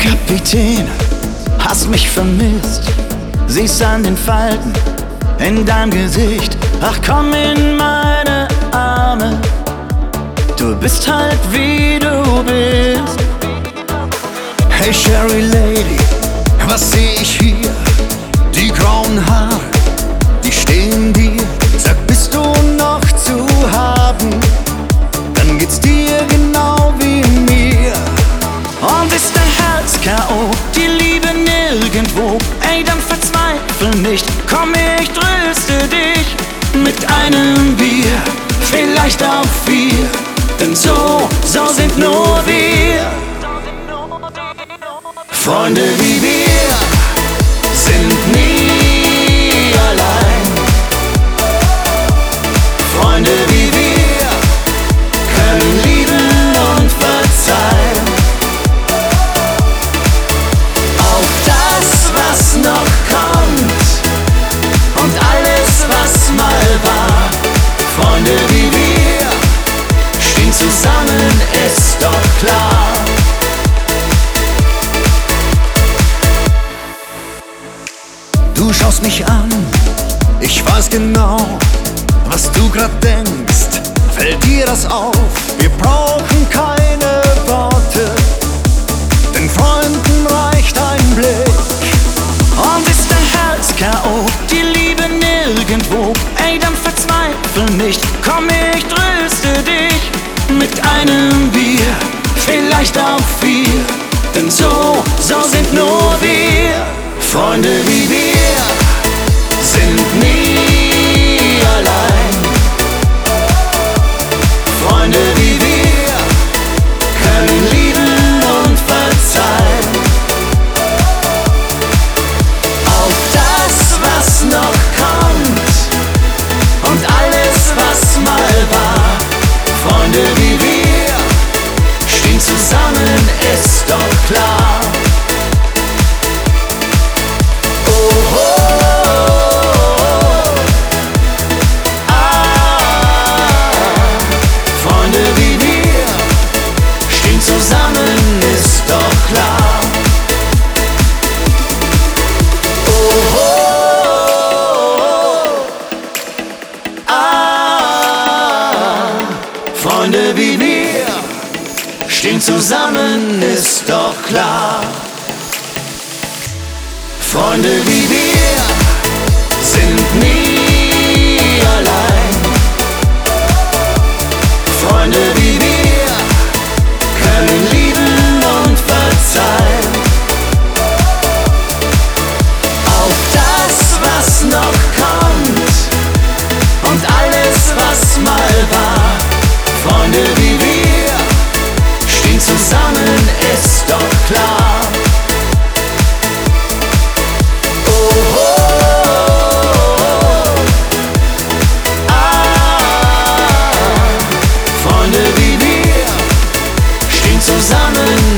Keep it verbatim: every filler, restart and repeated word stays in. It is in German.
Kapitän, hast mich vermisst, siehst an den Falten in deinem Gesicht. Ach komm in meine Arme, du bist halt wie du bist. Hey Sherry Lady, was seh ich hier? Die grauen Haare, die stehen dir. Sag, bist du noch zu haben? Dann geht's dir genau wie mir. Und ist dein Herz K O, die Liebe nirgendwo? Ey, dann verzweifel nicht, komm, ich tröste dich mit einem Bier, vielleicht auch vier. Denn so, so sind nur wir. Freunde wie wir sind nie allein. Freunde wie wir können lieben und verzeihen. Auf das, was noch kommt und alles, was mal war. Freunde wie wir stehen zusammen, ist doch klar. Du schaust mich an, ich weiß genau, was du grad denkst. Fällt dir das auf? Wir brauchen keine Worte, den Freunden reicht ein Blick. Und ist dein Herz K O, die Liebe nirgendwo? Ey, dann verzweifel nicht, komm, ich tröste dich mit einem Bier, vielleicht auch vier. Denn so, so sind nur wir. Freunde wie wir sind nie allein. Freunde wie wir können lieben und verzeihen. Auf das, was noch kommt und alles, was mal war. Freunde wie wir stehen zusammen, ist doch klar. Zusammen ist doch klar. Oh, oh, oh. Ah, Freunde wie wir stehen zusammen, ist doch klar. Freunde wie wir sind nie allein. Freunde wie wir können lieben und verzeihen. Auf das, was noch kommt und alles, was mal war. Freunde wie wir stehen zusammen, ist doch klar. Oh, oh, oh. Ah, Freunde wie wir zusammen